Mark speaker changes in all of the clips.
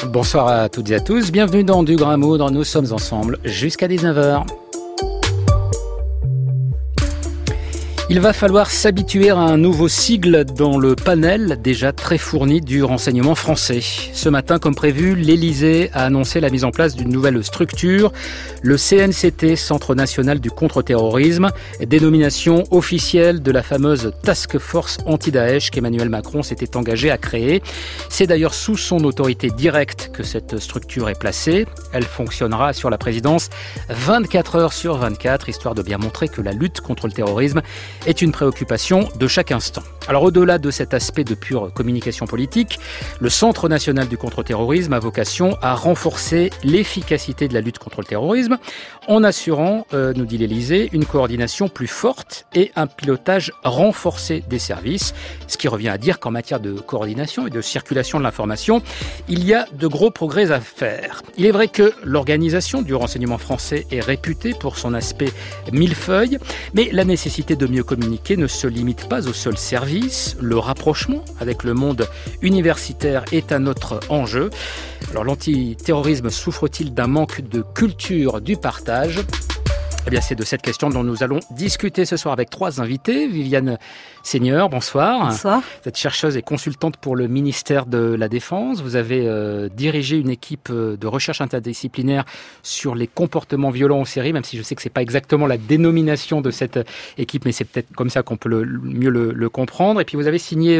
Speaker 1: Bonsoir à toutes et à tous, bienvenue dans Du Grain Moudre, nous sommes ensemble jusqu'à 19h. Il va falloir s'habituer à un nouveau sigle dans le panel déjà très fourni du renseignement français. Ce matin, comme prévu, l'Élysée a annoncé la mise en place d'une nouvelle structure, le CNCT, Centre National du Contre-Terrorisme, dénomination officielle de la fameuse Task Force anti-Daesh qu'Emmanuel Macron s'était engagé à créer. C'est d'ailleurs sous son autorité directe que cette structure est placée. Elle fonctionnera sur la présidence 24 heures sur 24, histoire de bien montrer que la lutte contre le terrorisme est une préoccupation de chaque instant. Alors au-delà de cet aspect de pure communication politique, le Centre national du contre-terrorisme a vocation à renforcer l'efficacité de la lutte contre le terrorisme en assurant, nous dit l'Élysée, une coordination plus forte et un pilotage renforcé des services, ce qui revient à dire qu'en matière de coordination et de circulation de l'information, il y a de gros progrès à faire. Il est vrai que l'organisation du renseignement français est réputée pour son aspect millefeuille, mais la nécessité de mieux communiquer ne se limite pas au seul service. Le rapprochement avec le monde universitaire est un autre enjeu. Alors l'antiterrorisme souffre-t-il d'un manque de culture du partage ? Eh bien, c'est de cette question dont nous allons discuter ce soir avec trois invités. Viviane Seigneur, bonsoir.
Speaker 2: Bonsoir.
Speaker 1: Vous êtes chercheuse et consultante pour le ministère de la Défense. Vous avez dirigé une équipe de recherche interdisciplinaire sur les comportements violents en série, même si je sais que c'est pas exactement la dénomination de cette équipe, mais c'est peut-être comme ça qu'on peut mieux le comprendre. Et puis vous avez signé,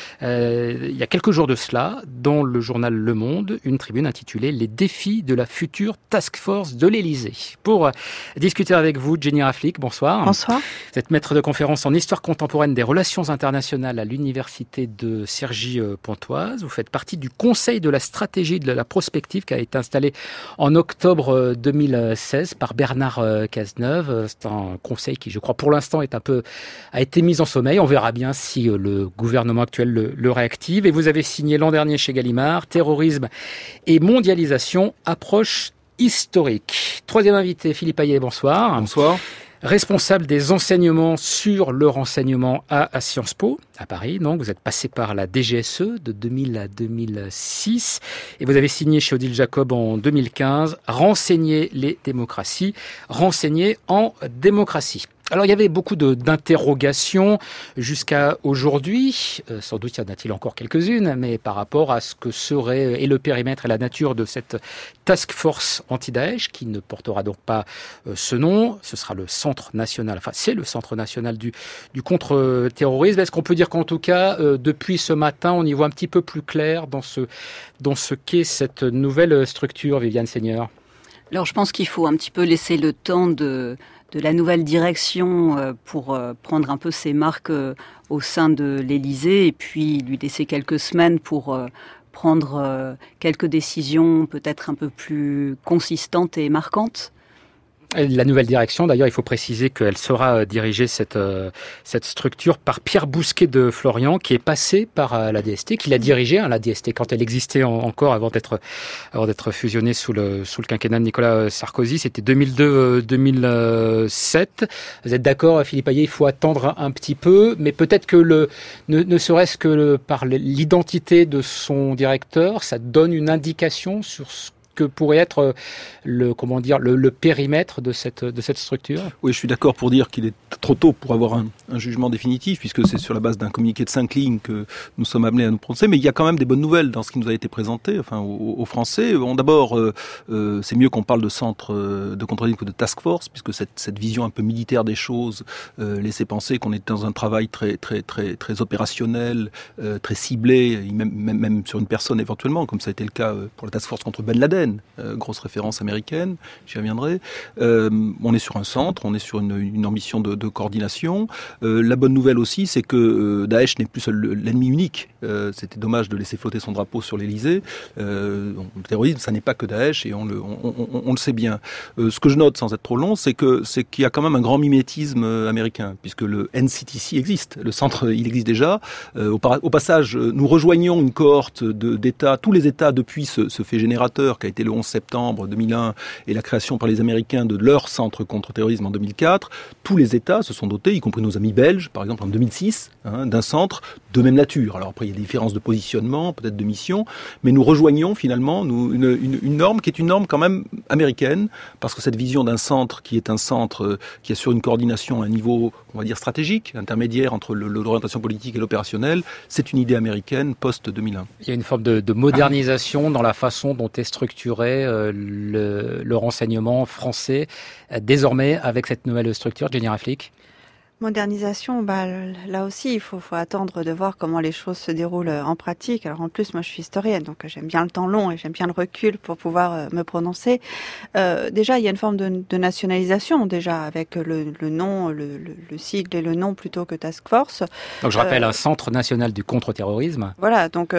Speaker 1: il y a quelques jours de cela, dans le journal Le Monde, une tribune intitulée « Les défis de la future Task Force de l'Élysée ». Pour discuter avec vous, Jenny Raflick, bonsoir.
Speaker 2: Bonsoir.
Speaker 1: Vous êtes maître de conférence en histoire contemporaine des relations internationales à l'université de Cergy-Pontoise. Vous faites partie du conseil de la stratégie de la prospective qui a été installé en octobre 2016 par Bernard Cazeneuve. C'est un conseil qui, je crois, pour l'instant a été mis en sommeil. On verra bien si le gouvernement actuel le réactive. Et vous avez signé l'an dernier chez Gallimard, Terrorisme et mondialisation, approche historique. Troisième invité, Philippe Hayet, bonsoir.
Speaker 3: Bonsoir.
Speaker 1: Responsable des enseignements sur le renseignement à Sciences Po, à Paris. Donc, vous êtes passé par la DGSE de 2000 à 2006 et vous avez signé chez Odile Jacob en 2015 « Renseigner les démocraties », renseigner en démocratie. Alors, il y avait beaucoup d'interrogations jusqu'à aujourd'hui. Sans doute y en a-t-il encore quelques-unes, mais par rapport à ce que serait et le périmètre et la nature de cette Task Force anti-Daesh, qui ne portera donc pas ce nom. Ce sera le Centre national, c'est le Centre national du contre-terrorisme. Est-ce qu'on peut dire qu'en tout cas, depuis ce matin, on y voit un petit peu plus clair dans ce qu'est cette nouvelle structure, Viviane Seigneur ?
Speaker 2: Alors, je pense qu'il faut un petit peu laisser le temps de la nouvelle direction pour prendre un peu ses marques au sein de l'Élysée et puis lui laisser quelques semaines pour prendre quelques décisions peut-être un peu plus consistantes et marquantes.
Speaker 1: La nouvelle direction, d'ailleurs, il faut préciser qu'elle sera dirigée, cette structure, par Pierre Bousquet de Florian, qui est passé par la DST, qui l'a dirigée, la DST, quand elle existait encore avant d'être fusionnée sous le quinquennat de Nicolas Sarkozy. C'était 2002-2007. Vous êtes d'accord, Philippe Hayet, il faut attendre un petit peu, mais peut-être que ne serait-ce que par l'identité de son directeur, ça donne une indication sur ce que pourrait être le périmètre de cette structure.
Speaker 3: Oui, je suis d'accord pour dire qu'il est trop tôt pour avoir un jugement définitif, puisque c'est sur la base d'un communiqué de 5 lignes que nous sommes amenés à nous prononcer. Mais il y a quand même des bonnes nouvelles dans ce qui nous a été présenté, aux Français. Bon, d'abord, c'est mieux qu'on parle de centre de contre-terrorisme que de task force, puisque cette vision un peu militaire des choses laissait penser qu'on était dans un travail très très très très opérationnel, très ciblé, même sur une personne éventuellement, comme ça a été le cas pour la task force contre Ben Laden. Grosse référence américaine, j'y reviendrai. On est sur un centre, on est sur une ambition de coordination. La bonne nouvelle aussi, c'est que Daesh n'est plus seul l'ennemi unique. C'était dommage de laisser flotter son drapeau sur l'Élysée. Le terrorisme, ça n'est pas que Daesh, et on le sait bien. Ce que je note, sans être trop long, c'est qu'il y a quand même un grand mimétisme américain, puisque le NCTC existe. Le centre, il existe déjà. Au passage, nous rejoignons une cohorte d'États, tous les États depuis ce fait générateur qui a été le 11 septembre 2001 et la création par les Américains de leur centre contre-terrorisme en 2004, tous les États se sont dotés, y compris nos amis belges, par exemple en 2006, d'un centre de même nature. Alors après, il y a des différences de positionnement, peut-être de mission, mais nous rejoignons finalement une norme qui est une norme quand même américaine, parce que cette vision d'un centre qui est un centre qui assure une coordination à un niveau, on va dire, stratégique, intermédiaire entre l'orientation politique et l'opérationnel, c'est une idée américaine post-2001.
Speaker 1: Il y a une forme de modernisation dans la façon dont est structuré le renseignement français, désormais avec cette nouvelle structure, Jenny Raflick.
Speaker 4: Modernisation, là aussi, il faut attendre de voir comment les choses se déroulent en pratique. Alors en plus, moi je suis historienne, donc j'aime bien le temps long et j'aime bien le recul pour pouvoir me prononcer. Déjà, il y a une forme de nationalisation, déjà, avec le nom, le sigle et le nom plutôt que task force.
Speaker 1: Donc je rappelle un centre national du contre-terrorisme.
Speaker 4: Voilà, donc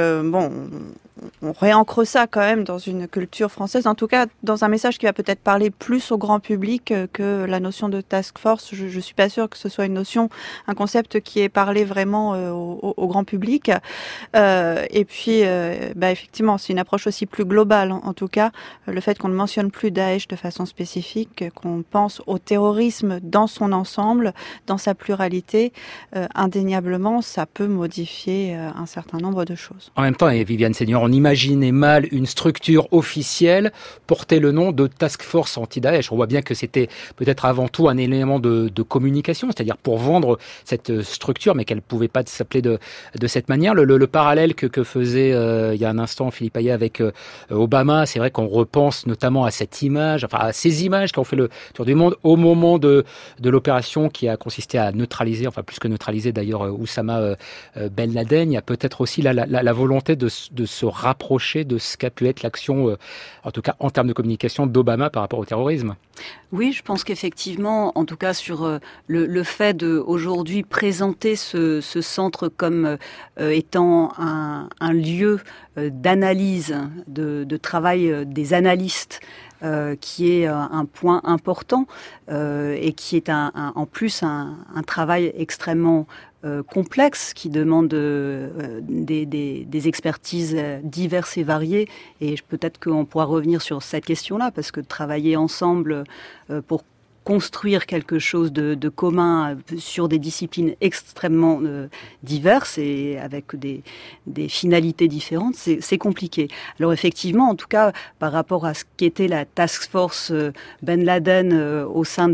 Speaker 4: on réancre ça quand même dans une culture française, en tout cas dans un message qui va peut-être parler plus au grand public que la notion de task force. Je suis pas sûre que ce soit une notion, un concept qui est parlé vraiment au grand public. Et puis, effectivement, c'est une approche aussi plus globale, en tout cas. Le fait qu'on ne mentionne plus Daesh de façon spécifique, qu'on pense au terrorisme dans son ensemble, dans sa pluralité, indéniablement, ça peut modifier un certain nombre de choses.
Speaker 1: En même temps, et Viviane Seigneur, on imaginait mal une structure officielle porter le nom de Task Force anti-Daesh. On voit bien que c'était peut-être avant tout un élément de communication, c'est-à-dire pour vendre cette structure, mais qu'elle ne pouvait pas s'appeler de cette manière. Le parallèle que faisait il y a un instant Philippe Hayet avec Obama, c'est vrai qu'on repense notamment à cette image, enfin à ces images qui ont fait le tour du monde au moment de l'opération qui a consisté à neutraliser, enfin plus que neutraliser d'ailleurs, Oussama Ben Laden. Il y a peut-être aussi la volonté de se rapprocher de ce qu'a pu être l'action, en tout cas en termes de communication, d'Obama par rapport au terrorisme.
Speaker 2: Oui, je pense qu'effectivement, en tout cas sur le fait de aujourd'hui présenter ce centre comme étant un lieu d'analyse, de travail des analystes, qui est un point important et qui est en plus un travail extrêmement complexe qui demande des expertises diverses et variées, et peut-être qu'on pourra revenir sur cette question-là, parce que travailler ensemble pour construire quelque chose de commun sur des disciplines extrêmement diverses et avec des finalités différentes, c'est compliqué. Alors effectivement, en tout cas, par rapport à ce qu'était la task force Ben Laden au sein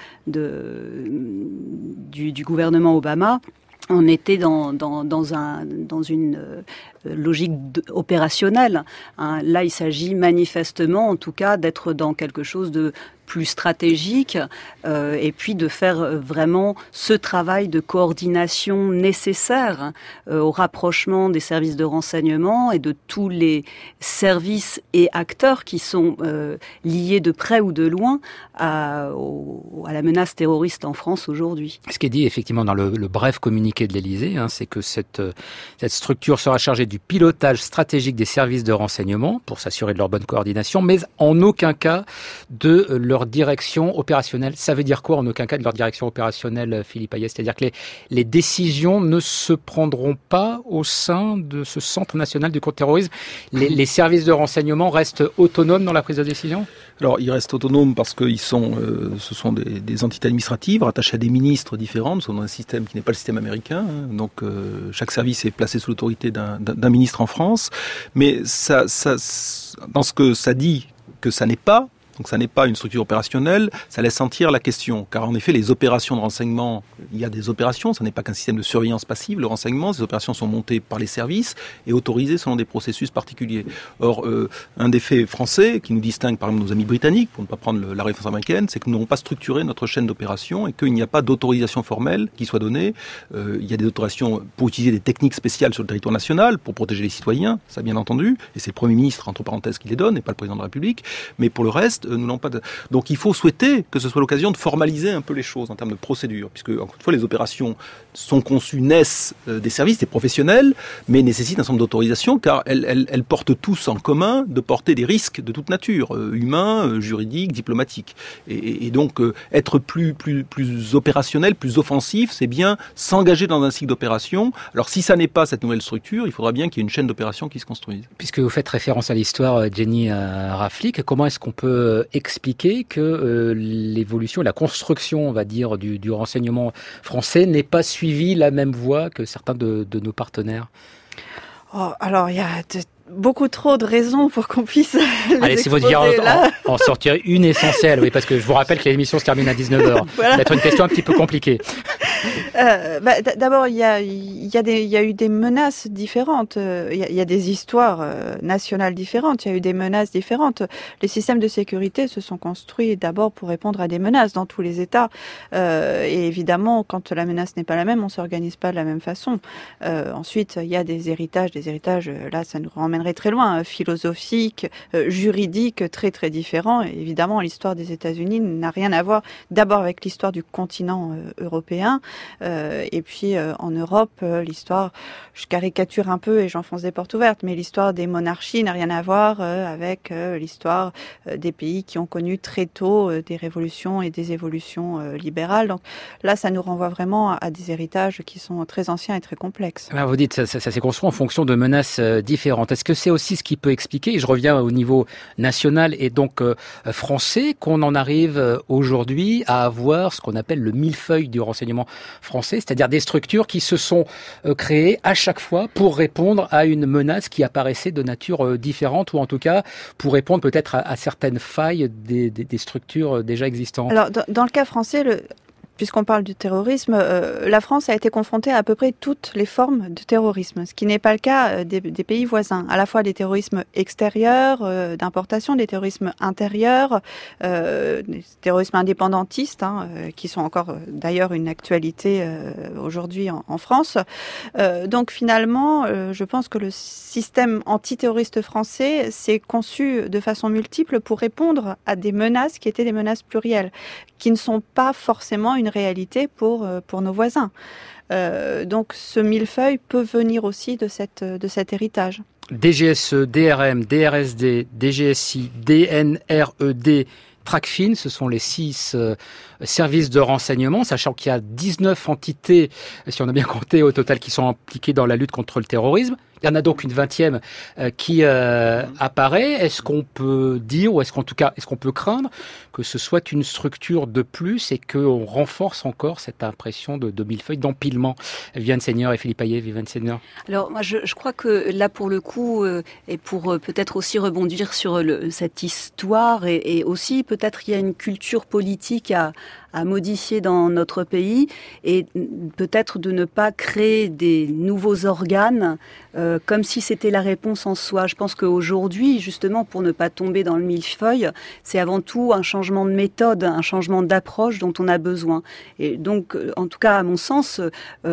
Speaker 2: du gouvernement Obama, on était dans une logique opérationnelle. Là, il s'agit manifestement, en tout cas, d'être dans quelque chose de plus stratégique et puis de faire vraiment ce travail de coordination nécessaire au rapprochement des services de renseignement et de tous les services et acteurs qui sont liés de près ou de loin à la menace terroriste en France aujourd'hui.
Speaker 1: Ce qui est dit effectivement dans le bref communiqué de l'Élysée, c'est que cette structure sera chargée du pilotage stratégique des services de renseignement pour s'assurer de leur bonne coordination, mais en aucun cas de leur direction opérationnelle. Ça veut dire quoi en aucun cas de leur direction opérationnelle, Philippe Hayet? C'est-à-dire que les décisions ne se prendront pas au sein de ce centre national du contre-terrorisme. Les services de renseignement restent autonomes dans la prise de décision?
Speaker 3: Alors, ils restent autonomes parce que ce sont des entités administratives rattachées à des ministres différents. Nous sommes dans un système qui n'est pas le système américain. Donc, chaque service est placé sous l'autorité d'un ministre en France. Mais dans ce que ça dit que ça n'est pas, donc ça n'est pas une structure opérationnelle, ça laisse sentir la question. Car en effet, les opérations de renseignement, il y a des opérations, ça n'est pas qu'un système de surveillance passive, le renseignement, ces opérations sont montées par les services et autorisées selon des processus particuliers. Or, un des faits français qui nous distingue par exemple de nos amis britanniques, pour ne pas prendre la référence américaine, c'est que nous n'avons pas structuré notre chaîne d'opération et qu'il n'y a pas d'autorisation formelle qui soit donnée. Il y a des autorisations pour utiliser des techniques spéciales sur le territoire national, pour protéger les citoyens, ça bien entendu, et c'est le Premier ministre, entre parenthèses, qui les donne, et pas le Président de la République. Mais pour le reste, nous l'ont pas. Donc il faut souhaiter que ce soit l'occasion de formaliser un peu les choses en termes de procédure, puisque encore une fois les opérations sont conçues, naissent des services, des professionnels, mais nécessitent un certain nombre d'autorisations, car elles portent tous en commun de porter des risques de toute nature, humains, juridiques, diplomatiques. Et donc être plus opérationnel, plus offensif, c'est bien s'engager dans un cycle d'opération. Alors si ça n'est pas cette nouvelle structure, il faudra bien qu'il y ait une chaîne d'opérations qui se construise.
Speaker 1: Puisque vous faites référence à l'histoire, Jenny Raflick, comment est-ce qu'on peut expliquer que l'évolution, la construction, on va dire, du renseignement français n'ait pas suivi la même voie que certains de nos partenaires?
Speaker 4: Alors, il y a beaucoup trop de raisons pour qu'on puisse
Speaker 1: Allez, si vous deviez en sortir une essentielle, oui, parce que je vous rappelle que l'émission se termine à 19h. Voilà. Ça va être une question un petit peu compliquée.
Speaker 4: D'abord, il y a eu des menaces différentes. Il y a des histoires nationales différentes. Il y a eu des menaces différentes. Les systèmes de sécurité se sont construits d'abord pour répondre à des menaces dans tous les États. Et évidemment, quand la menace n'est pas la même, on s'organise pas de la même façon. Ensuite, il y a des héritages. Là, ça nous ramènerait très loin, philosophiques, juridiques, très très différents. Et évidemment, l'histoire des États-Unis n'a rien à voir d'abord avec l'histoire du continent européen. Et puis en Europe, l'histoire, je caricature un peu et j'enfonce des portes ouvertes, mais l'histoire des monarchies n'a rien à voir avec l'histoire des pays qui ont connu très tôt des révolutions et des évolutions libérales. Donc là, ça nous renvoie vraiment à des héritages qui sont très anciens et très complexes.
Speaker 1: Alors vous dites, ça s'est construit en fonction de menaces différentes. Est-ce que c'est aussi ce qui peut expliquer, et je reviens au niveau national et donc français, qu'on en arrive aujourd'hui à avoir ce qu'on appelle le millefeuille du renseignement français, c'est-à-dire des structures qui se sont créées à chaque fois pour répondre à une menace qui apparaissait de nature différente, ou en tout cas pour répondre peut-être à certaines failles des structures déjà existantes.
Speaker 4: Alors dans le cas français, puisqu'on parle du terrorisme, la France a été confrontée à peu près toutes les formes de terrorisme, ce qui n'est pas le cas des pays voisins. À la fois des terrorismes extérieurs, d'importation, des terrorismes intérieurs, des terrorismes indépendantistes, qui sont encore d'ailleurs une actualité aujourd'hui en France. Donc finalement, je pense que le système antiterroriste français s'est conçu de façon multiple pour répondre à des menaces qui étaient des menaces plurielles, qui ne sont pas forcément une réalité pour nos voisins. Donc ce millefeuille peut venir aussi de cet héritage.
Speaker 1: DGSE, DRM, DRSD, DGSI, DNRED, TRACFIN, ce sont les 6 services de renseignement, sachant qu'il y a 19 entités, si on a bien compté au total, qui sont impliquées dans la lutte contre le terrorisme. Il y en a donc une 20e qui apparaît. Est-ce qu'on peut dire, ou est-ce qu'on peut craindre que ce soit une structure de plus et qu'on renforce encore cette impression de millefeuille, d'empilement? Viviane Seigneur et Philippe Hayet. Viviane Seigneur.
Speaker 2: Alors moi je crois que là pour le coup, et pour peut-être aussi rebondir sur cette histoire, et aussi peut-être il y a une culture politique à modifier dans notre pays, et peut-être de ne pas créer des nouveaux organes comme si c'était la réponse en soi. Je pense qu'aujourd'hui, justement, pour ne pas tomber dans le millefeuille, c'est avant tout un changement de méthode, un changement d'approche dont on a besoin. Et donc, en tout cas, à mon sens,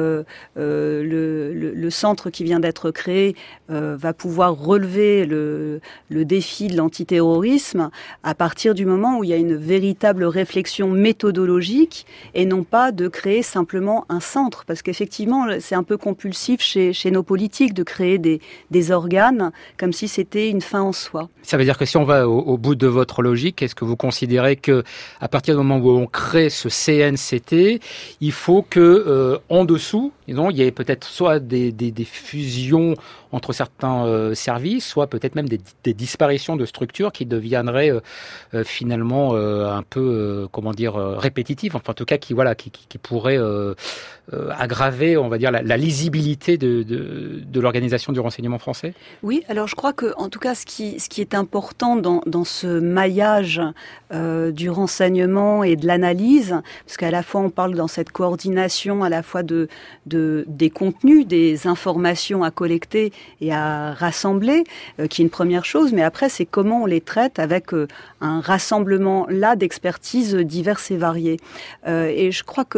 Speaker 2: le centre qui vient d'être créé va pouvoir relever le défi de l'antiterrorisme à partir du moment où il y a une véritable réflexion méthodologique, et non pas de créer simplement un centre. Parce qu'effectivement, c'est un peu compulsif chez nos politiques de créer des organes comme si c'était une fin en soi.
Speaker 1: Ça veut dire que si on va au bout de votre logique, est-ce que vous considérez que à partir du moment où on crée ce CNCT, il faut que en dessous, disons, il y ait peut-être soit des fusions entre certains services, soit peut-être même des disparitions de structures qui deviendraient finalement un peu répétitives, enfin en tout cas qui pourraient aggraver, on va dire, la lisibilité de l'organisation du renseignement français?
Speaker 2: Oui, alors je crois que, en tout cas, ce qui est important dans ce maillage du renseignement et de l'analyse, parce qu'à la fois on parle dans cette coordination à la fois des contenus, des informations à collecter et à rassembler, qui est une première chose, mais après c'est comment on les traite avec un rassemblement là d'expertises diverses et variées. Et je crois que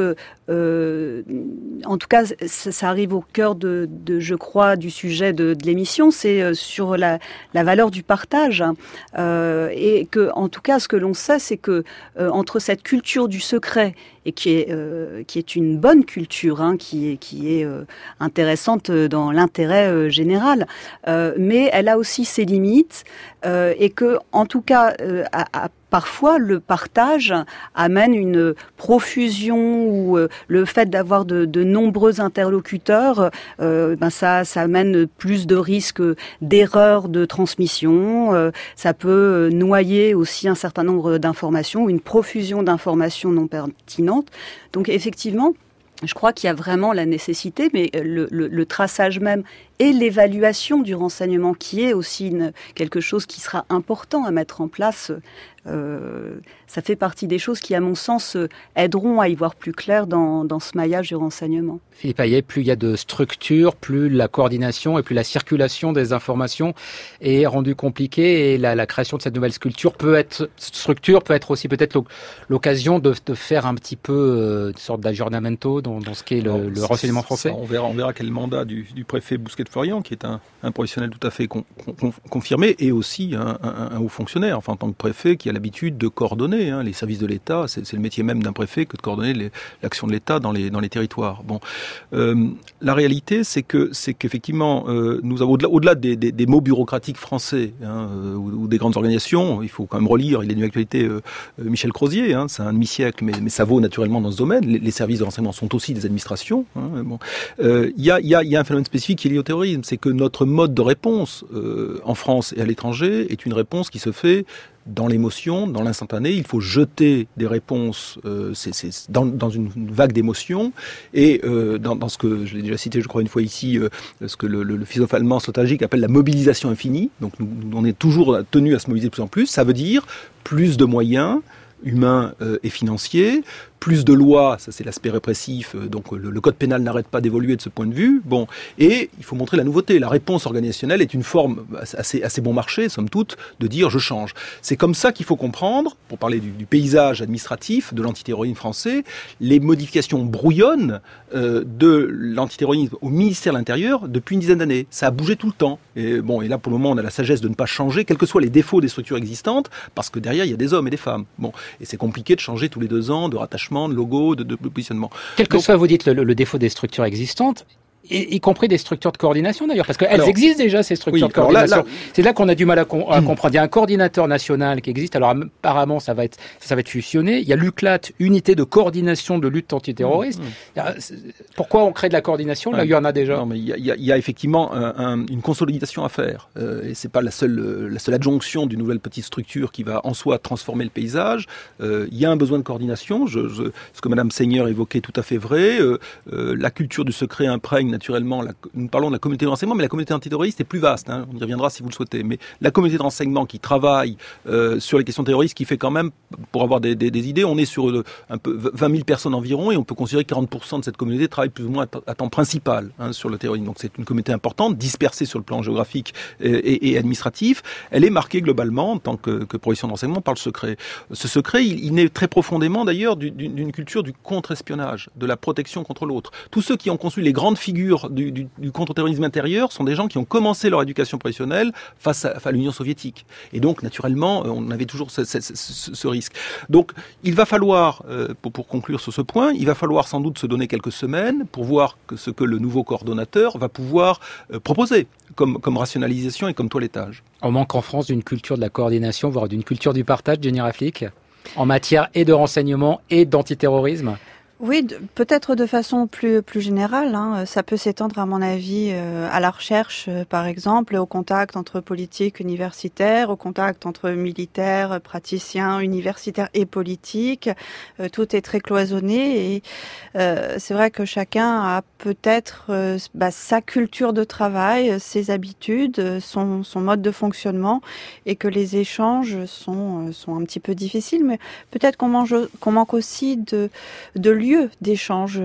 Speaker 2: en tout cas, ça arrive au cœur je crois, du sujet de l'émission, c'est sur la valeur du partage. Et que, en tout cas, ce que l'on sait, c'est que entre cette culture du secret et qui est une bonne culture, qui est intéressante dans l'intérêt général, mais elle a aussi ses limites, et que, en tout cas, parfois, le partage amène une profusion ou le fait d'avoir de nombreux interlocuteurs, ça amène plus de risques d'erreurs de transmission. Ça peut noyer aussi un certain nombre d'informations ou une profusion d'informations non pertinentes. Donc, effectivement, je crois qu'il y a vraiment la nécessité, mais le traçage même et l'évaluation du renseignement, qui est aussi quelque chose qui sera important à mettre en place, ça fait partie des choses qui, à mon sens, aideront à y voir plus clair dans ce maillage du renseignement.
Speaker 1: Philippe Hayet, plus il y a de structures, plus la coordination et plus la circulation des informations est rendue compliquée, et la création de cette nouvelle structure peut être aussi peut-être l'occasion de faire un petit peu une sorte d'aggiornamento dans ce qu'est le renseignement français.
Speaker 3: On verra quel mandat du préfet Bousquet-de-Florian, qui est un professionnel tout à fait confirmé, et aussi un haut fonctionnaire, en tant que préfet, qui a l'habitude de coordonner les services de l'État. C'est le métier même d'un préfet que de coordonner l'action de l'État dans les territoires. Bon, la réalité, c'est qu'effectivement, nous avons au-delà des mots bureaucratiques français ou des grandes organisations, il faut quand même relire, il est d'une actualité, Michel Crozier, c'est un demi-siècle, mais ça vaut naturellement dans ce domaine. Les services de renseignement sont aussi des administrations. Il y a un phénomène spécifique qui est lié au terrorisme, c'est que notre mode de réponse en France et à l'étranger est une réponse qui se fait dans l'émotion, dans l'instantané. Il faut jeter des réponses dans une vague d'émotions, et dans ce que je l'ai déjà cité, je crois, une fois ici, ce que le philosophe allemand Sloterdijk appelle la mobilisation infinie. Donc on est toujours tenu à se mobiliser de plus en plus. Ça veut dire plus de moyens humains et financiers, plus de lois, ça c'est l'aspect répressif, donc le code pénal n'arrête pas d'évoluer de ce point de vue. Bon, et il faut montrer la nouveauté. La réponse organisationnelle est une forme assez bon marché, somme toute, de dire je change. C'est comme ça qu'il faut comprendre, pour parler du paysage administratif de l'antiterrorisme français, les modifications brouillonnes de l'antiterrorisme au ministère de l'Intérieur depuis une dizaine d'années. Ça a bougé tout le temps. Et là pour le moment on a la sagesse de ne pas changer, quels que soient les défauts des structures existantes, parce que derrière il y a des hommes et des femmes. Bon, et c'est compliqué de changer tous les 2 ans, de rattachement, de logo, de positionnement.
Speaker 1: Quel que soit, vous dites, le défaut des structures existantes, y compris des structures de coordination d'ailleurs, parce qu'elles existent déjà, ces structures de coordination. C'est là qu'on a du mal à comprendre. Il y a un coordinateur national qui existe, alors apparemment ça va être fusionné. Il y a l'UCLAT, Unité de coordination de lutte antiterroriste. Pourquoi on crée de la coordination là où il y en a déjà?
Speaker 3: Non, mais il y a effectivement une consolidation à faire, et c'est pas la seule adjonction d'une nouvelle petite structure qui va en soi transformer le paysage. Il y a un besoin de coordination. Ce que Madame Seigneur évoquait tout à fait vrai. La culture du secret imprègne naturellement, nous parlons de la communauté de renseignement, mais la communauté antiterroriste est plus vaste, on y reviendra si vous le souhaitez, mais la communauté de renseignement qui travaille sur les questions terroristes, qui fait quand même, pour avoir des idées, on est sur un peu 20 000 personnes environ, et on peut considérer que 40% de cette communauté travaille plus ou moins à temps principal sur le terrorisme. Donc c'est une communauté importante, dispersée sur le plan géographique et administratif. Elle est marquée globalement, en tant que profession de renseignement, par le secret. Ce secret, il naît très profondément d'ailleurs d'une culture du contre-espionnage, de la protection contre l'autre. Tous ceux qui ont conçu les grandes figures du contre-terrorisme intérieur sont des gens qui ont commencé leur éducation professionnelle face à l'Union soviétique. Et donc, naturellement, on avait toujours ce risque. Donc, il va falloir, pour conclure sur ce point, il va falloir sans doute se donner quelques semaines pour voir ce que le nouveau coordonnateur va pouvoir proposer comme rationalisation et comme toilettage.
Speaker 1: On manque en France d'une culture de la coordination, voire d'une culture du partage, Jenny Raflik, en matière et de renseignement et d'antiterrorisme.
Speaker 4: Oui, peut-être de façon plus générale. Ça peut s'étendre, à mon avis, à la recherche, par exemple, au contact entre politiques universitaires, au contact entre militaires, praticiens, universitaires et politiques. Tout est très cloisonné, et c'est vrai que chacun a peut-être sa culture de travail, ses habitudes, son mode de fonctionnement, et que les échanges sont un petit peu difficiles. Mais peut-être qu'on manque aussi de lieux d'échange,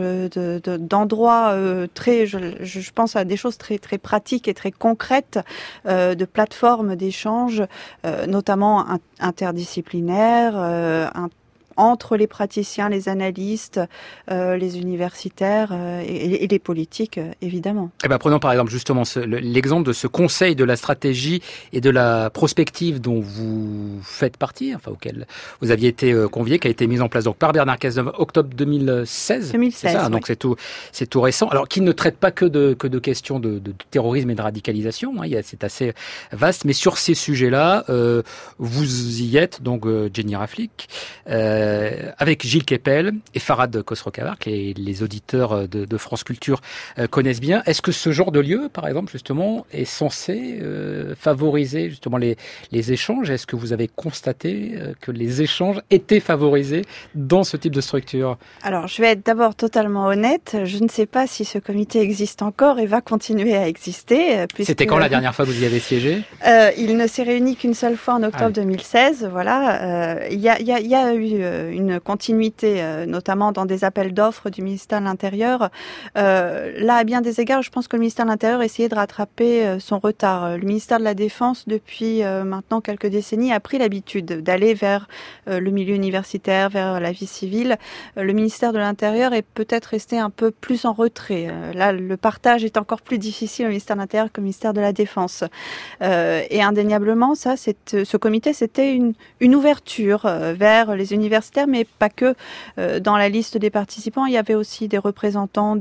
Speaker 4: d'endroits très, je pense à des choses très très pratiques et très concrètes, de plateformes d'échange, notamment interdisciplinaires, entre les praticiens, les analystes, les universitaires et les politiques, évidemment.
Speaker 1: Eh ben, prenons par exemple justement l'exemple de ce conseil de la stratégie et de la prospective dont vous faites partie, enfin auquel vous aviez été convié, qui a été mis en place donc par Bernard Cazeneuve, octobre 2016.
Speaker 4: 2016,
Speaker 1: c'est ça,
Speaker 4: oui.
Speaker 1: donc c'est tout récent. Alors, qui ne traite pas que de questions de terrorisme et de radicalisation, hein, c'est assez vaste, mais sur ces sujets-là, vous y êtes, donc Jenny Raflick, avec Gilles Kepel et Farhad Khosrow-Khabar, que les auditeurs de France Culture connaissent bien. Est-ce que ce genre de lieu, par exemple, justement, est censé favoriser justement les échanges? Est-ce que vous avez constaté que les échanges étaient favorisés dans ce type de structure?
Speaker 4: Alors, je vais être d'abord totalement honnête. Je ne sais pas si ce comité existe encore et va continuer à exister.
Speaker 1: C'était quand la dernière fois que vous y avez siégé?
Speaker 4: Il ne s'est réuni qu'une seule fois en octobre 2016. Voilà. Il y a eu une continuité, notamment dans des appels d'offres du ministère de l'Intérieur. Là, à bien des égards, je pense que le ministère de l'Intérieur essayait de rattraper son retard. Le ministère de la Défense, depuis maintenant quelques décennies, a pris l'habitude d'aller vers le milieu universitaire, vers la vie civile. Le ministère de l'Intérieur est peut-être resté un peu plus en retrait. Là, le partage est encore plus difficile au ministère de l'Intérieur qu'au ministère de la Défense. Et indéniablement, ce comité, c'était une ouverture vers les universitaires, mais pas que. Dans la liste des participants, il y avait aussi des représentants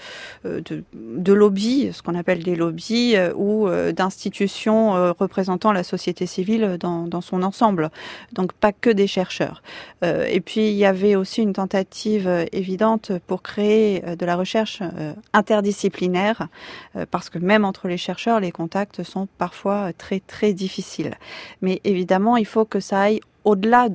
Speaker 4: de lobbies, ce qu'on appelle des lobbies, ou d'institutions représentant la société civile dans son ensemble. Donc pas que des chercheurs. Et puis il y avait aussi une tentative évidente pour créer de la recherche interdisciplinaire, parce que même entre les chercheurs, les contacts sont parfois très très difficiles. Mais évidemment, il faut que ça aille au-delà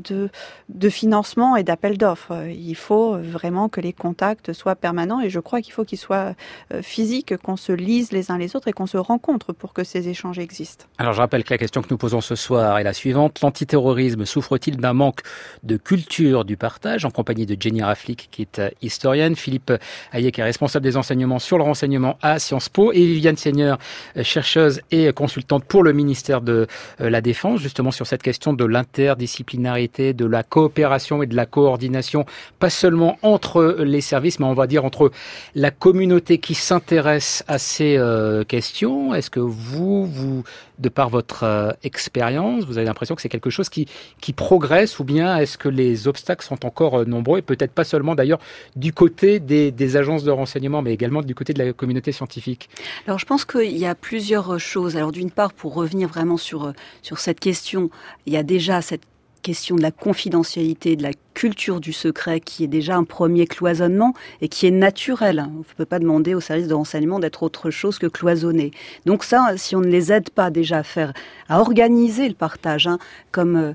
Speaker 4: de financement et d'appel d'offres. Il faut vraiment que les contacts soient permanents et je crois qu'il faut qu'ils soient physiques, qu'on se lise les uns les autres et qu'on se rencontre pour que ces échanges existent.
Speaker 1: Alors je rappelle que la question que nous posons ce soir est la suivante. L'antiterrorisme souffre-t-il d'un manque de culture du partage? En compagnie de Jenny Raflick, qui est historienne, Philippe Hayek, qui est responsable des enseignements sur le renseignement à Sciences Po, et Viviane Seigneur, chercheuse et consultante pour le ministère de la Défense, justement sur cette question de l'interdisciplinarité, de la coopération et de la coordination, pas seulement entre les services, mais on va dire entre la communauté qui s'intéresse à ces questions. Est-ce que vous, de par votre expérience, vous avez l'impression que c'est quelque chose qui progresse, ou bien est-ce que les obstacles sont encore nombreux, et peut-être pas seulement d'ailleurs du côté des agences de renseignement, mais également du côté de la communauté scientifique?
Speaker 2: Alors je pense qu'il y a plusieurs choses. Alors d'une part, pour revenir vraiment sur cette question, il y a déjà cette question de la confidentialité, de la culture du secret, qui est déjà un premier cloisonnement et qui est naturel. On ne peut pas demander aux services de renseignement d'être autre chose que cloisonné. Donc ça, si on ne les aide pas déjà à organiser le partage, comme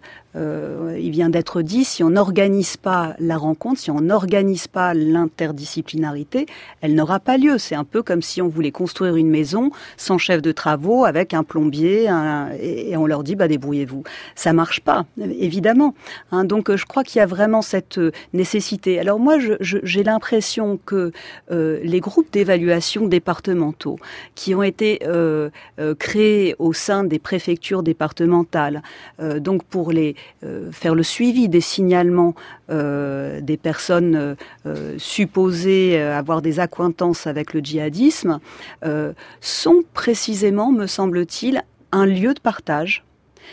Speaker 2: il vient d'être dit, si on n'organise pas la rencontre, si on n'organise pas l'interdisciplinarité, elle n'aura pas lieu. C'est un peu comme si on voulait construire une maison sans chef de travaux, avec un plombier, et on leur dit débrouillez-vous. Ça marche pas, évidemment. Donc je crois qu'il y a vraiment cette nécessité. Alors moi, j'ai l'impression que les groupes d'évaluation départementaux qui ont été créés au sein des préfectures départementales, donc pour faire le suivi des signalements des personnes supposées avoir des accointances avec le djihadisme, sont précisément, me semble-t-il, un lieu de partage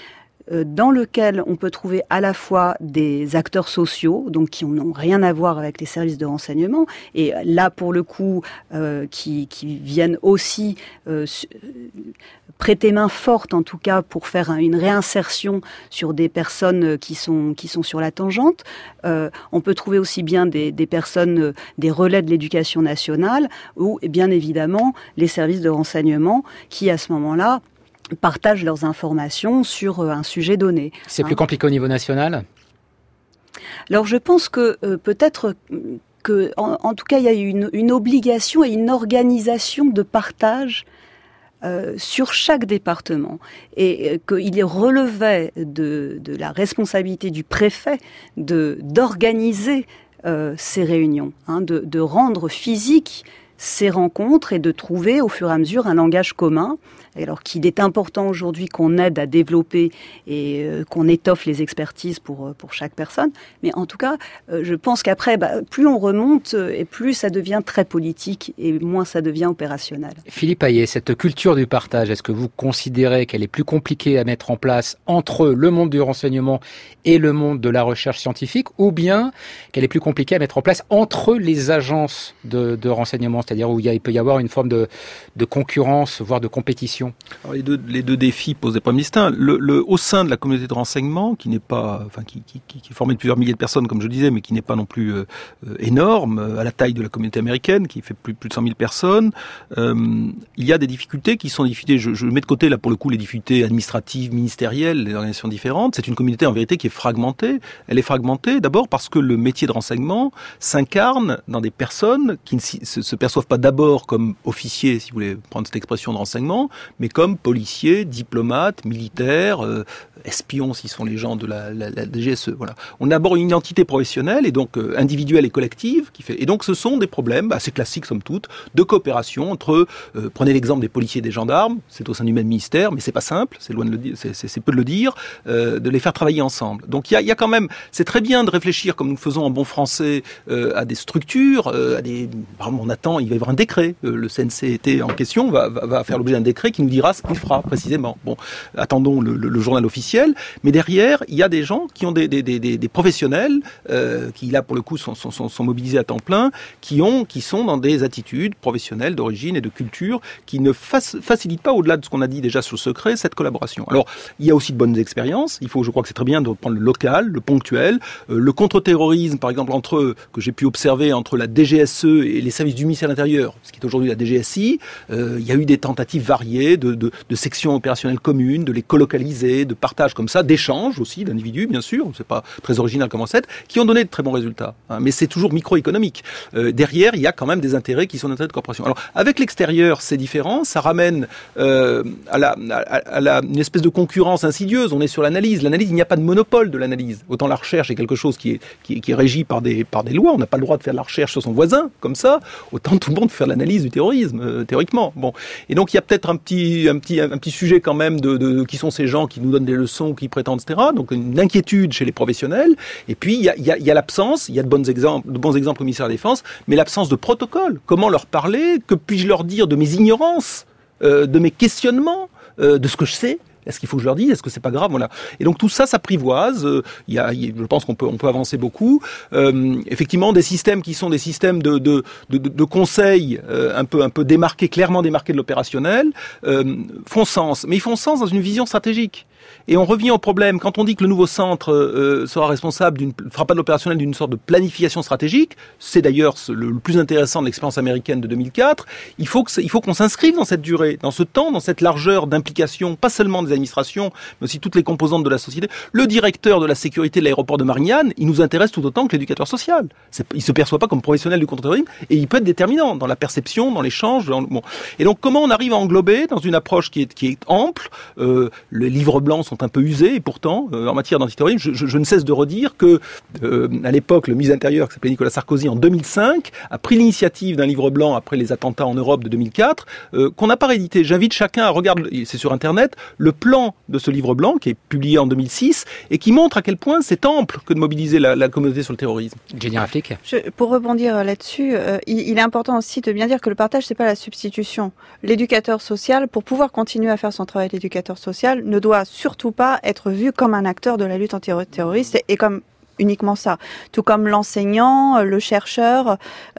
Speaker 2: dans lequel on peut trouver à la fois des acteurs sociaux, donc qui n'ont rien à voir avec les services de renseignement, et là pour le coup qui viennent aussi prêter main forte, en tout cas pour faire une réinsertion sur des personnes qui sont sur la tangente. On peut trouver aussi bien des personnes, des relais de l'éducation nationale, ou bien évidemment les services de renseignement qui à ce moment-là partagent leurs informations sur un sujet donné.
Speaker 1: C'est plus compliqué au niveau national ?
Speaker 2: Alors je pense que peut-être que, en tout cas, il y a une obligation et une organisation de partage sur chaque département, et qu'il relevait de la responsabilité du préfet d'organiser ces réunions, de rendre physique ces rencontres et de trouver au fur et à mesure un langage commun alors qu'il est important aujourd'hui qu'on aide à développer et qu'on étoffe les expertises pour chaque personne. Mais en tout cas, je pense qu'après, plus on remonte et plus ça devient très politique et moins ça devient opérationnel.
Speaker 1: Philippe Hayet, cette culture du partage, est-ce que vous considérez qu'elle est plus compliquée à mettre en place entre le monde du renseignement et le monde de la recherche scientifique, ou bien qu'elle est plus compliquée à mettre en place entre les agences de renseignement, c'est-à-dire où il peut y avoir une forme de concurrence, voire de compétition?
Speaker 3: Alors les deux défis posent des problèmes distincts. Au sein de la communauté de renseignement, qui n'est pas, qui est formée de plusieurs milliers de personnes, comme je disais, mais qui n'est pas non plus énorme, à la taille de la communauté américaine, qui fait plus de 100 000 personnes, il y a des difficultés qui sont des difficultés. Je mets de côté là pour le coup les difficultés administratives, ministérielles, les organisations différentes. C'est une communauté en vérité qui est fragmentée. Elle est fragmentée d'abord parce que le métier de renseignement s'incarne dans des personnes qui ne se perçoivent pas d'abord comme officiers, si vous voulez prendre cette expression de renseignement, mais comme policiers, diplomates, militaires, espions si sont les gens de la DGSE. Voilà. On a d'abord une identité professionnelle et donc individuelle et collective et donc ce sont des problèmes assez classiques somme toute de coopération entre prenez l'exemple des policiers et des gendarmes, c'est au sein du même ministère, mais c'est pas simple, c'est loin de le dire, c'est peu de le dire, de les faire travailler ensemble. Donc il y a quand même, c'est très bien de réfléchir comme nous faisons en bon français à des structures, par exemple, on attend, il va y avoir un décret, le CNCT en question va faire l'objet d'un décret qui nous dira ce qu'il fera précisément. Bon, attendons le journal officiel, mais derrière il y a des gens qui ont des professionnels qui là pour le coup sont mobilisés à temps plein, qui sont dans des attitudes professionnelles d'origine et de culture qui ne facilitent pas, au-delà de ce qu'on a dit déjà sur le secret, cette collaboration. Alors il y a aussi de bonnes expériences. Je crois que c'est très bien de prendre le local, le ponctuel, le contre-terrorisme par exemple que j'ai pu observer entre la DGSE et les services du ministère de l'Intérieur, ce qui est aujourd'hui la DGSI. Il y a eu des tentatives variées de sections opérationnelles communes, de les colocaliser, de partage comme ça, d'échanges aussi d'individus bien sûr, c'est pas très original comme recette, qui ont donné de très bons résultats. Mais c'est toujours microéconomique. Derrière, il y a quand même des intérêts qui sont des intérêts de coopération. Alors avec l'extérieur, c'est différent, ça ramène à une espèce de concurrence insidieuse. On est sur l'analyse. L'analyse, il n'y a pas de monopole de l'analyse. Autant la recherche est quelque chose qui est régi par des lois. On n'a pas le droit de faire de la recherche sur son voisin comme ça. Autant tout le monde faire l'analyse du terrorisme théoriquement. Bon, et donc il y a peut-être un petit sujet quand même de qui sont ces gens qui nous donnent des leçons, qui prétendent, etc. Donc une inquiétude chez les professionnels. Et puis il y a l'absence. Il y a de bons exemples au ministère de la Défense, mais l'absence de protocole. Comment leur parler? Que puis-je leur dire de mes ignorances, de mes questionnements, de ce que je sais? Est-ce qu'il faut que je leur dise? Est-ce que c'est pas grave? Voilà. Et donc tout ça s'apprivoise. Je pense qu'on peut avancer beaucoup. Effectivement, des systèmes qui sont des systèmes de conseil un peu démarqués, clairement démarqués de l'opérationnel, font sens. Mais ils font sens dans une vision stratégique. Et on revient au problème, quand on dit que le nouveau centre sera responsable fera pas de l'opérationnel, d'une sorte de planification stratégique, c'est d'ailleurs le plus intéressant de l'expérience américaine de 2004, il faut qu'on s'inscrive dans cette durée, dans ce temps, dans cette largeur d'implication, pas seulement des administrations, mais aussi toutes les composantes de la société. Le directeur de la sécurité de l'aéroport de Marignane, il nous intéresse tout autant que l'éducateur social. Il se perçoit pas comme professionnel du contre-terrorisme, et il peut être déterminant dans la perception, dans l'échange. Bon. Et donc comment on arrive à englober dans une approche qui est ample, les livres blancs sont un peu usés, et pourtant, en matière d'antiterrorisme, je ne cesse de redire que, à l'époque, le ministre de l'Intérieur, qui s'appelait Nicolas Sarkozy, en 2005, a pris l'initiative d'un livre blanc après les attentats en Europe de 2004, qu'on n'a pas réédité. J'invite chacun à regarder, c'est sur Internet, le plan de ce livre blanc, qui est publié en 2006, et qui montre à quel point c'est ample que de mobiliser la communauté sur le terrorisme.
Speaker 1: Jenny Raflik.
Speaker 4: Pour rebondir là-dessus, il est important aussi de bien dire que le partage, c'est pas la substitution. L'éducateur social, pour pouvoir continuer à faire son travail d'éducateur social, ne doit surtout pas être vu comme un acteur de la lutte antiterroriste et comme uniquement ça. Tout comme l'enseignant, le chercheur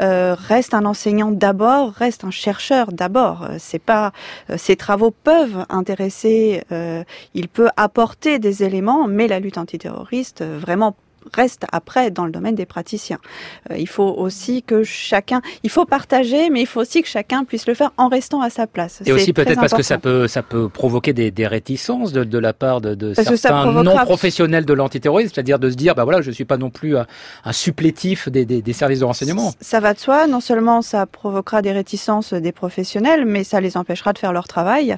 Speaker 4: reste un enseignant d'abord, reste un chercheur d'abord. C'est pas ses travaux peuvent intéresser, il peut apporter des éléments, mais la lutte antiterroriste vraiment reste après dans le domaine des praticiens. Il faut aussi que il faut partager, mais il faut aussi que chacun puisse le faire en restant à sa place.
Speaker 1: Et aussi peut-être parce que ça peut provoquer des réticences de la part de certains non-professionnels de l'antiterrorisme, c'est-à-dire de se dire, je suis pas non plus un supplétif des services de renseignement.
Speaker 4: Ça va de soi, non seulement ça provoquera des réticences des professionnels, mais ça les empêchera de faire leur travail,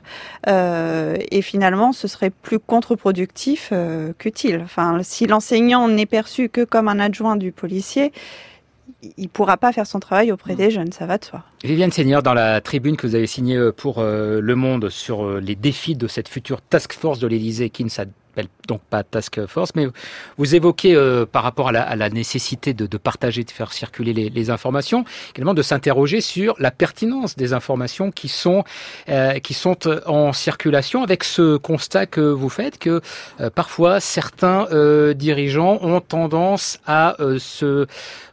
Speaker 4: et finalement ce serait plus contre-productif qu'utile. Enfin, si l'enseignant n'est perçu que comme un adjoint du policier, il pourra pas faire son travail auprès des jeunes, ça va de soi.
Speaker 1: Viviane Seigneur, dans la tribune que vous avez signée pour Le Monde sur les défis de cette future task force de l'Élysée, qui ne s'appelle donc pas task force, mais vous évoquez par rapport à la nécessité de partager, de faire circuler les informations, également de s'interroger sur la pertinence des informations qui sont en circulation, avec ce constat que vous faites que parfois certains dirigeants ont tendance à se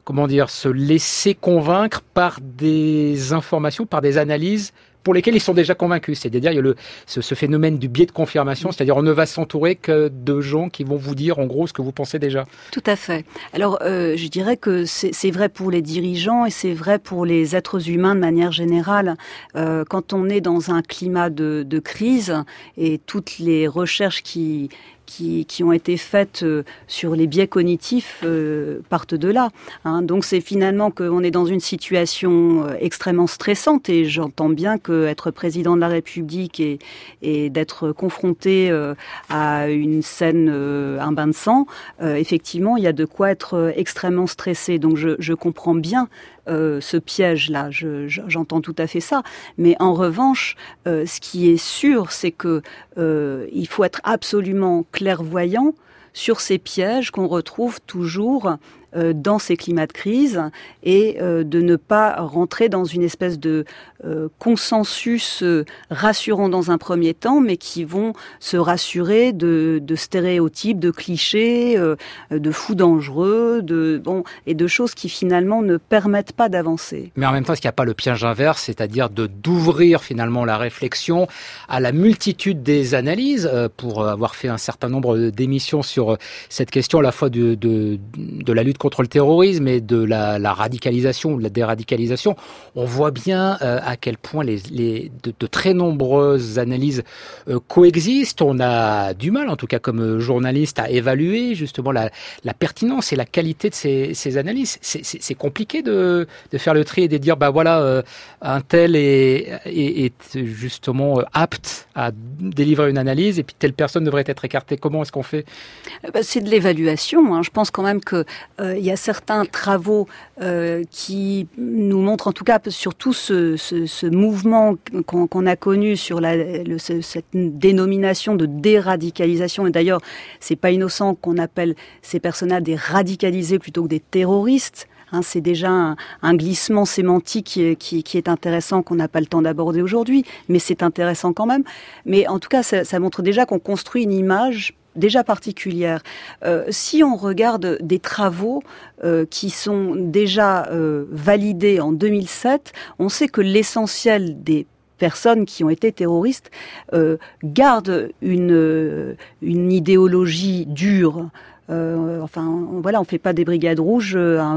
Speaker 1: laisser convaincre par des informations, par des analyses pour lesquels ils sont déjà convaincus. C'est-à-dire, il y a ce phénomène du biais de confirmation, c'est-à-dire on ne va s'entourer que de gens qui vont vous dire en gros ce que vous pensez déjà.
Speaker 2: Tout à fait. Alors, je dirais que c'est vrai pour les dirigeants et c'est vrai pour les êtres humains de manière générale. Quand on est dans un climat de crise et toutes les recherches qui ont été faites sur les biais cognitifs partent de là. Donc c'est finalement qu'on est dans une situation extrêmement stressante et j'entends bien qu'être président de la République et d'être confronté à une scène, un bain de sang, effectivement il y a de quoi être extrêmement stressé. Donc je comprends bien ce piège-là, j'entends tout à fait ça. Mais en revanche, ce qui est sûr, c'est que il faut être absolument clairvoyant sur ces pièges qu'on retrouve toujours dans ces climats de crise et de ne pas rentrer dans une espèce de consensus rassurant dans un premier temps, mais qui vont se rassurer de stéréotypes, de clichés, de fous dangereux, et de choses qui finalement ne permettent pas d'avancer.
Speaker 1: Mais en même temps, est-ce qu'il n'y a pas le piège inverse, c'est-à-dire d'ouvrir finalement la réflexion à la multitude des analyses, pour avoir fait un certain nombre d'émissions sur cette question à la fois de la lutte contre le terrorisme et de la radicalisation ou de la déradicalisation, on voit bien à quel point de très nombreuses analyses coexistent. On a du mal, en tout cas comme journaliste, à évaluer justement la pertinence et la qualité de ces analyses. C'est compliqué de faire le tri et de dire un tel est justement apte à délivrer une analyse et puis telle personne devrait être écartée. Comment est-ce qu'on fait ?
Speaker 2: C'est de l'évaluation. Je pense quand même que il y a certains travaux qui nous montrent, en tout cas, surtout ce mouvement qu'on a connu sur cette dénomination de déradicalisation. Et d'ailleurs, c'est pas innocent qu'on appelle ces personnes-là des radicalisés plutôt que des terroristes. C'est déjà un glissement sémantique qui est intéressant, qu'on n'a pas le temps d'aborder aujourd'hui, mais c'est intéressant quand même. Mais en tout cas, ça montre déjà qu'on construit une image déjà particulière. Si on regarde des travaux qui sont déjà validés en 2007, on sait que l'essentiel des personnes qui ont été terroristes gardent une idéologie dure. On fait pas des brigades rouges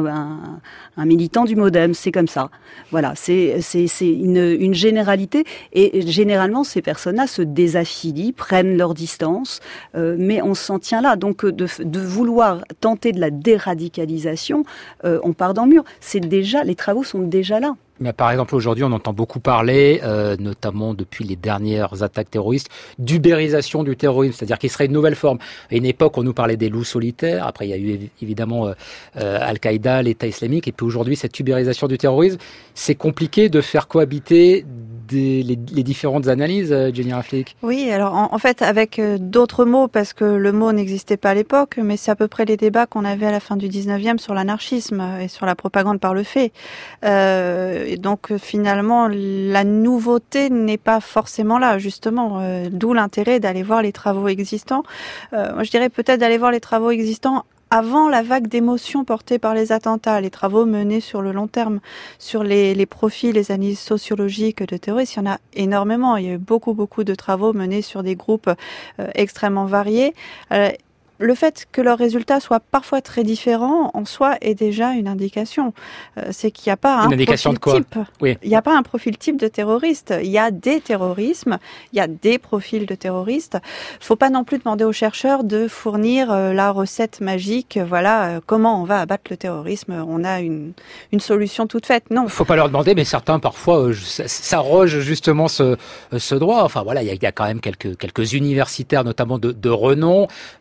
Speaker 2: un militant du MoDem, c'est comme ça. Voilà, c'est une généralité et généralement ces personnes-là se désaffilient, prennent leur distance, mais on s'en tient là. Donc de vouloir tenter de la déradicalisation, on part dans le mur. Les travaux sont déjà là.
Speaker 1: Mais par exemple, aujourd'hui, on entend beaucoup parler, notamment depuis les dernières attaques terroristes, d'ubérisation du terrorisme, c'est-à-dire qu'il serait une nouvelle forme. À une époque, on nous parlait des loups solitaires, après il y a eu évidemment Al-Qaïda, l'État islamique, et puis aujourd'hui, cette ubérisation du terrorisme, c'est compliqué de faire cohabiter les différentes analyses, Jenny Raflik.
Speaker 4: Oui, alors en fait, avec d'autres mots, parce que le mot n'existait pas à l'époque, mais c'est à peu près les débats qu'on avait à la fin du 19e sur l'anarchisme et sur la propagande par le fait. Et donc finalement, la nouveauté n'est pas forcément là, justement, d'où l'intérêt d'aller voir les travaux existants. Moi, je dirais peut-être d'aller voir les travaux existants avant la vague d'émotions portée par les attentats, les travaux menés sur le long terme, sur les profils, les analyses sociologiques de terroristes, il y en a énormément. Il y a eu beaucoup de travaux menés sur des groupes extrêmement variés. Le fait que leurs résultats soient parfois très différents en soi est déjà une indication. C'est qu'il n'y a pas un profil type. Oui. Il n'y a pas un profil type de terroriste. Il y a des terrorismes, il y a des profils de terroristes. Il ne faut pas non plus demander aux chercheurs de fournir la recette magique. Voilà, comment on va abattre le terrorisme. On a une solution toute faite. Non. Il
Speaker 1: ne faut pas leur demander, mais certains parfois s'arrogent justement ce droit. Enfin voilà, il y a quand même quelques universitaires, notamment de renom, qui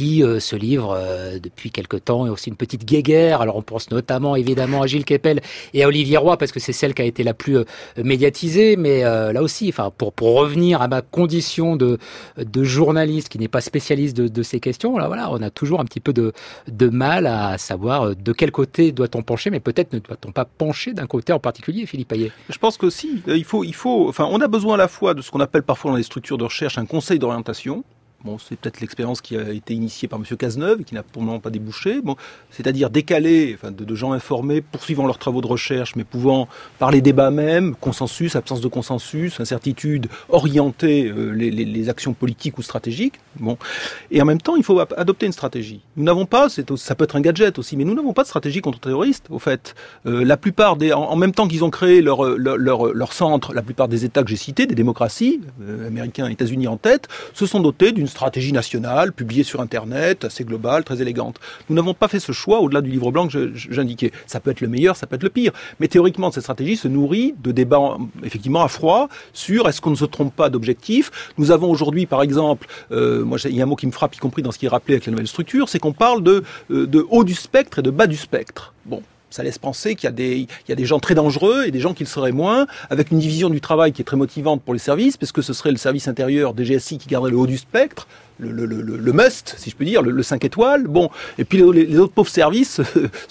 Speaker 1: lit ce livre depuis quelque temps, et aussi une petite guéguerre. Alors on pense notamment évidemment à Gilles Kepel et à Olivier Roy, parce que c'est celle qui a été la plus médiatisée, mais là aussi, pour revenir à ma condition de journaliste qui n'est pas spécialiste de ces questions, là voilà, on a toujours un petit peu de mal à savoir de quel côté doit-on pencher, mais peut-être ne doit-on pas pencher d'un côté en particulier, Philippe Hayet.
Speaker 3: Je pense que si, on a besoin à la fois de ce qu'on appelle parfois dans les structures de recherche un conseil d'orientation. Bon, c'est peut-être l'expérience qui a été initiée par M. Cazeneuve et qui n'a pour le moment pas débouché. Bon, c'est-à-dire décaler, de gens informés, poursuivant leurs travaux de recherche, mais pouvant, par les débats même, consensus, absence de consensus, incertitude, orienter les actions politiques ou stratégiques. Bon, et en même temps, il faut adopter une stratégie. Nous n'avons pas, ça peut être un gadget aussi, mais nous n'avons pas de stratégie contre-terroriste. Au fait, la plupart en même temps qu'ils ont créé leur centre, la plupart des États que j'ai cités, des démocraties, américains, États-Unis en tête, se sont dotés d'une stratégie nationale, publiée sur Internet, assez globale, très élégante. Nous n'avons pas fait ce choix au-delà du livre blanc que j'indiquais. Ça peut être le meilleur, ça peut être le pire. Mais théoriquement, cette stratégie se nourrit de débats, effectivement, à froid, sur est-ce qu'on ne se trompe pas d'objectif. Nous avons aujourd'hui, par exemple, il y a un mot qui me frappe, y compris dans ce qui est rappelé avec la nouvelle structure, c'est qu'on parle de haut du spectre et de bas du spectre. Bon. Ça laisse penser qu'il y a des gens très dangereux et des gens qui le seraient moins, avec une division du travail qui est très motivante pour les services, parce que ce serait le service intérieur DGSI qui garderait le haut du spectre, le must, si je peux dire, le 5 étoiles. Bon, et puis les autres pauvres services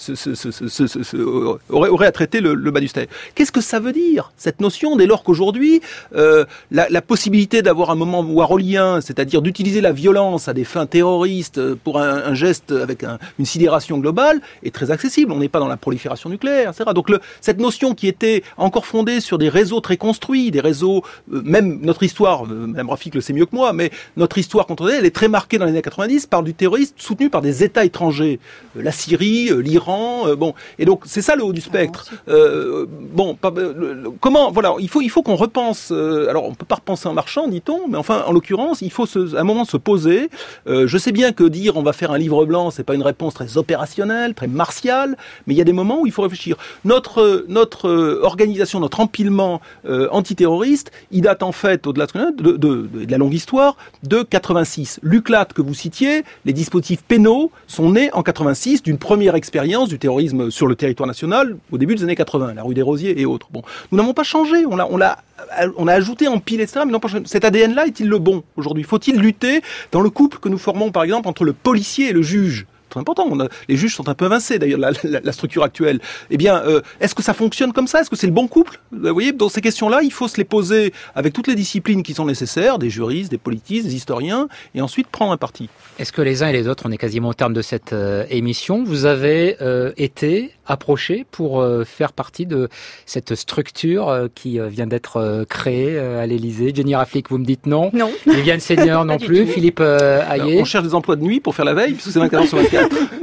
Speaker 3: auraient à traiter le bas du spectre. Qu'est-ce que ça veut dire, cette notion, dès lors qu'aujourd'hui, la possibilité d'avoir un moment warholien, c'est-à-dire d'utiliser la violence à des fins terroristes pour un geste avec une sidération globale, est très accessible. On n'est pas dans la prolifération nucléaire, etc. Donc cette notion qui était encore fondée sur des réseaux très construits, des réseaux, même notre histoire, Mme Rafik le sait mieux que moi, mais notre histoire contre elle est très marquée dans les années 90 par du terrorisme soutenu par des États étrangers, la Syrie, l'Iran, et donc c'est ça le haut du spectre. Comment, voilà, il faut qu'on repense. Alors on peut pas repenser en marchant, dit-on, mais enfin en l'occurrence, il faut à un moment se poser. Je sais bien que dire on va faire un livre blanc, c'est pas une réponse très opérationnelle, très martiale, mais il y a des moments où il faut réfléchir. Notre organisation, notre empilement antiterroriste, il date en fait, au-delà de la longue histoire, de 86. L'UCLAT que vous citiez, les dispositifs pénaux sont nés en 86 d'une première expérience du terrorisme sur le territoire national au début des années 80, la rue des Rosiers et autres. Bon, nous n'avons pas changé, on a ajouté, empilé, etc. Mais non, cet ADN-là est-il le bon aujourd'hui? Faut-il lutter dans le couple que nous formons, par exemple, entre le policier et le juge? Très important. Les juges sont un peu évincés, d'ailleurs, la structure actuelle. Eh bien, est-ce que ça fonctionne comme ça? Est-ce que c'est le bon couple? Vous voyez, dans ces questions-là, il faut se les poser avec toutes les disciplines qui sont nécessaires, des juristes, des politistes, des historiens, et ensuite prendre un parti.
Speaker 1: Est-ce que les uns et les autres, on est quasiment au terme de cette émission, vous avez été approché pour faire partie de cette structure qui vient d'être créée à l'Élysée? Jenny Rafik, vous me dites non.
Speaker 4: Non.
Speaker 1: Viviane Seigneur non plus. Philippe Hayet.
Speaker 3: On cherche des emplois de nuit pour faire la veille, puisque c'est 24 heures sur 24.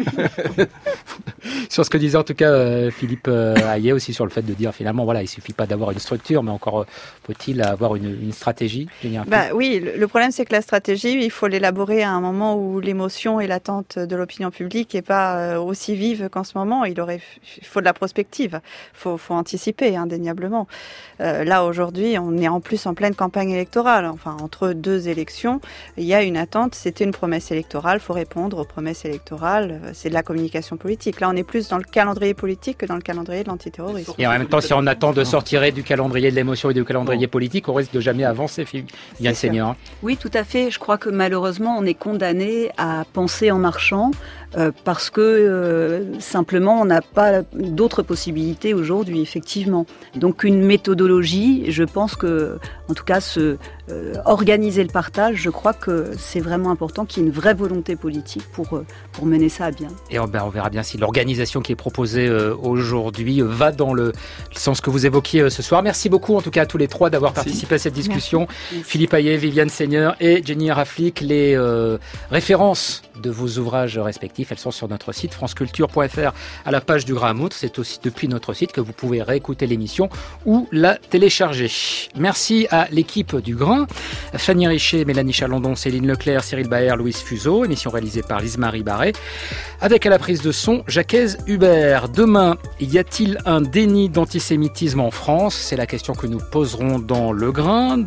Speaker 1: Sur ce que disait en tout cas Philippe Hayet aussi, sur le fait de dire finalement, voilà, il suffit pas d'avoir une structure, mais encore faut-il avoir une stratégie?
Speaker 4: Oui, le problème c'est que la stratégie, il faut l'élaborer à un moment où l'émotion et l'attente de l'opinion publique n'est pas aussi vive qu'en ce moment. Il faut de la prospective, faut anticiper indéniablement. Là aujourd'hui, on est en plus en pleine campagne électorale, enfin entre deux élections, il y a une attente, c'était une promesse électorale, faut répondre aux promesses électorales, c'est de la communication politique. Là on est plus dans le calendrier politique que dans le calendrier de l'antiterrorisme.
Speaker 1: Et en même temps, si on attend de sortir du calendrier de l'émotion et du calendrier politique, on risque de jamais avancer, Viviane Seigneur.
Speaker 2: Oui, tout à fait. Je crois que malheureusement, on est condamné à penser en marchant parce que simplement, on n'a pas d'autres possibilités aujourd'hui, effectivement. Donc une méthodologie, je pense que, en tout cas, organiser le partage, je crois que c'est vraiment important qu'il y ait une vraie volonté politique pour mener ça à bien.
Speaker 1: Et on verra bien si l'organisation qui est proposée aujourd'hui va dans le sens que vous évoquiez ce soir. Merci beaucoup en tout cas à tous les trois d'avoir participé à cette discussion. Merci. Philippe Hayet, Viviane Seigneur et Jenny Rafik. Les références de vos ouvrages respectifs, elles sont sur notre site franceculture.fr à la page du Grain à Moudre. C'est aussi depuis notre site que vous pouvez réécouter l'émission ou la télécharger. Merci à l'équipe du Grain, Fanny Richer, Mélanie Chalandon, Céline Leclerc, Cyril Baer, Louise Fuseau, émission réalisée par Lise-Marie Barré, avec à la prise de son Jacques Hubert. Demain, y a-t-il un déni d'antisémitisme en France? C'est la question que nous poserons dans Le Grain.